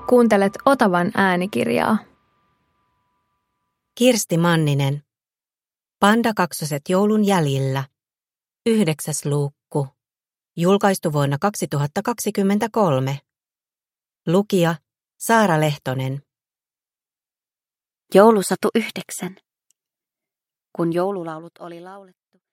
Kuuntelet Otavan äänikirjaa. Kirsti Manninen. Panda kaksoset joulun jäljillä. 9. luukku. Julkaistu vuonna 2023. Lukija Saara Lehtonen. Joulusatu 9. Kun joululaulut oli laulettu,